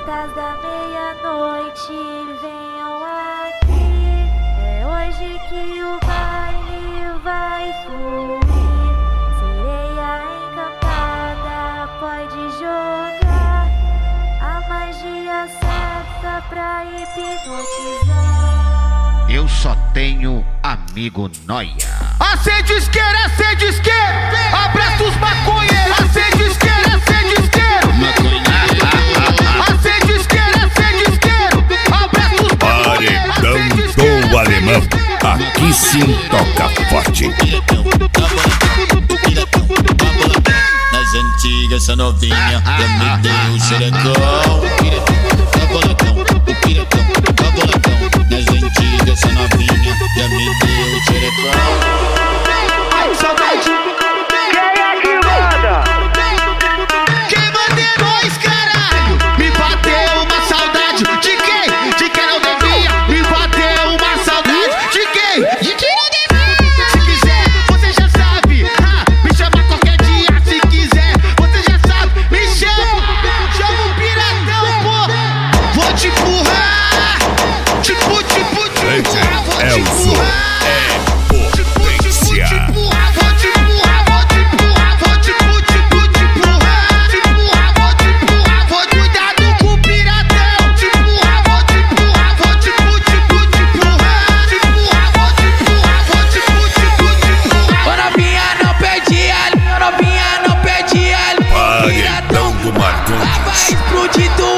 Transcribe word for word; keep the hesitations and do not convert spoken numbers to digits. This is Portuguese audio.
piratas da meia-noite, venham aqui. É hoje que o baile vai fluir. Sereia encantada, pode jogar a magia certa pra hipnotizar. Eu só tenho amigo nóia. Acende isqueiro, acende isqueiro, abraça os maconheiros. Acende isqueiro, acende isqueiro, acende isqueiro, acende isqueiro, abraça os maconheiros. Paredão do Alemão, aqui sim toca forte. Nas antigas essa novinha já me deu o xerecão. O piretão, o cabolacão. Nas antigas essa novinha já me deu o xerecão. Ai, saudade. Quem é que manda? Quem manda é nós, caralho. Me bateu uma saudade. De quem? De quem não devia. Me bateu uma saudade. De quem? De quem não devia. Se quiser, você já sabe. Ha, me chama qualquer dia. Se quiser, você já sabe. Me chama. Chama o piratão, pô. Vou te empurrar. Tipo, tipo, te empurrar. Vou te empurrar. Paredão do Marcondes. Vai explodir tudo.